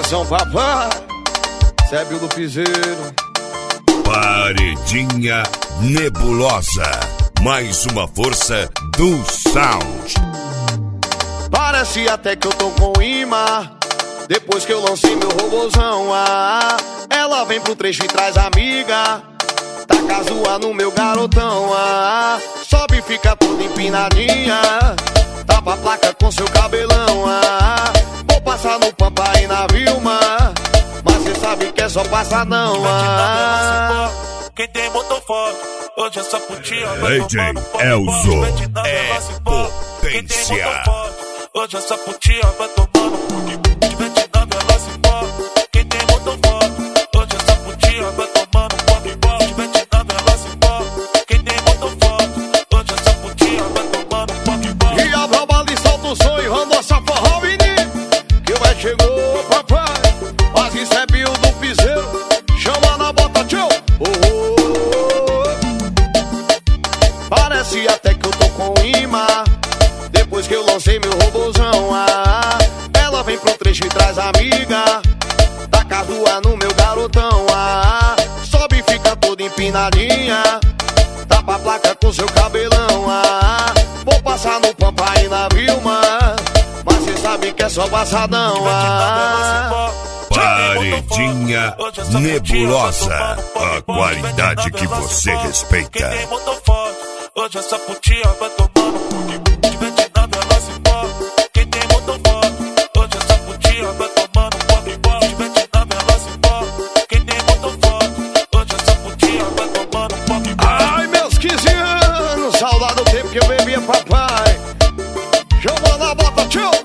Atenção, papai, Sébio do Piseiro. Paredinha Nebulosa, mais uma força do sound. Parece até que eu tô com imã, depois que eu lancei meu robozão. Ela vem pro trecho e traz amiga, taca zoa no meu garotão. Sobe e fica toda empinadinha, tapa a placa com seu cabelão. Vou passar no Pampa e na Vilma, mas cê sabe que é só passadão. Quem tem motor forte, hoje essa putinha DJ Elzo é potência. Hoje essa putinha vai tomando de Vietnã, ela se pode. Quem tem motor forte, hoje essa putinha vai tomando de Vietnã, ela se pode. Quem tem motor forte, hoje essa putinha vai tomando E a braba ali solta o som e randa essa forró, menino, que vai chegou, papai. Mas recebe o do Piseiro, chama na bota, tchau. Parece até que eu tô com imã, depois que eu lancei meu robozão. Ela vem pro trecho e traz amiga, taca zoa no meu garotão. Sobe e fica toda empinadinha, tapa a placa com seu cabelão. Vou passar no Pampa e na Vilma, mas cê sabe que é só passadão. Paredinha Nebulosa, a qualidade que você respeita. Quem tem motor forte, hoje essa putinha vai tomando de Vietnã, ela se pode. Quem tem motor forte, hoje essa putinha vai tomando de Vietnã, ela se pode. Quem tem motor forte, hoje essa putinha vai tomando Ai, meus 15 anos, saudade do tempo que eu bebia, papai. Chama na bota, tchau.